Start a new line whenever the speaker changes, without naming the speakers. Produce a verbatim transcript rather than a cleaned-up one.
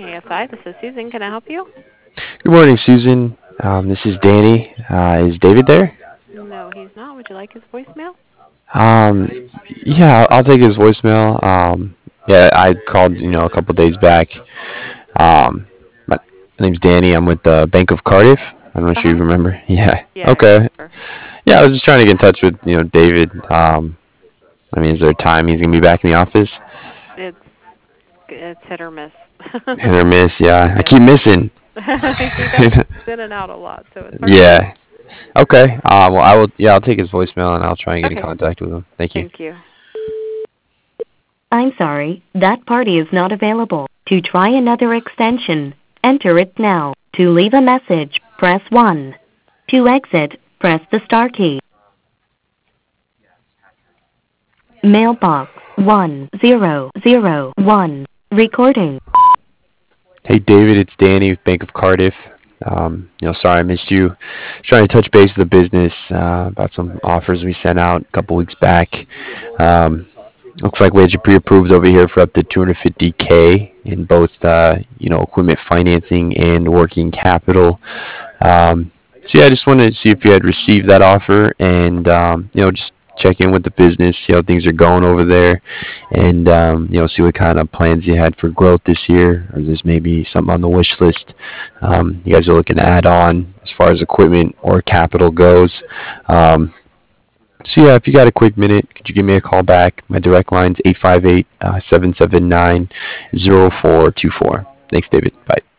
A S I. This is Susan. Can I help you?
Good morning, Susan. Um, this is Danny. Uh, is David there?
No, he's not. Would you like his voicemail?
Um, yeah, I'll, I'll take his voicemail. Um, yeah, I called, you know, a couple days back. Um, my, my name's Danny. I'm with the Bank of Cardiff. I'm not
Uh
sure
huh.
you remember. Yeah.
Yeah, I
Okay.
remember.
Yeah, I was just trying to get in touch with, you know, David. Um, I mean, is there a time he's gonna be back in the office?
It's it's hit or miss.
Hit or miss? Yeah, I
Yes.
keep missing.
He does in and out a lot, so it's hard to know.
Yeah. Okay. Uh, well, I will. Yeah, I'll take his voicemail and I'll try and get in
Okay.
contact with him. Thank you.
Thank you.
I'm sorry, that party is not available. To try another extension, enter it now. To leave a message, press one. To exit, press the star key. Mailbox one zero zero one. Recording.
Hey David, it's Danny with Bank of Cardiff. Um, you know, sorry I missed you. Just trying to touch base with the business uh, about some offers we sent out a couple weeks back. Um, looks like we had you pre-approved over here for up to two hundred fifty k in both, uh, you know, equipment financing and working capital. Um, so yeah, I just wanted to see if you had received that offer and um, you know, just check in with the business, see how things are going over there, and um, you know, see what kind of plans you had for growth this year, or there's maybe something on the wish list um, you guys are looking to add on as far as equipment or capital goes. Um, so yeah, if you got a quick minute, could you give me a call back? My direct line's eight five eight, seven seven nine, zero four two four. Thanks, David. Bye.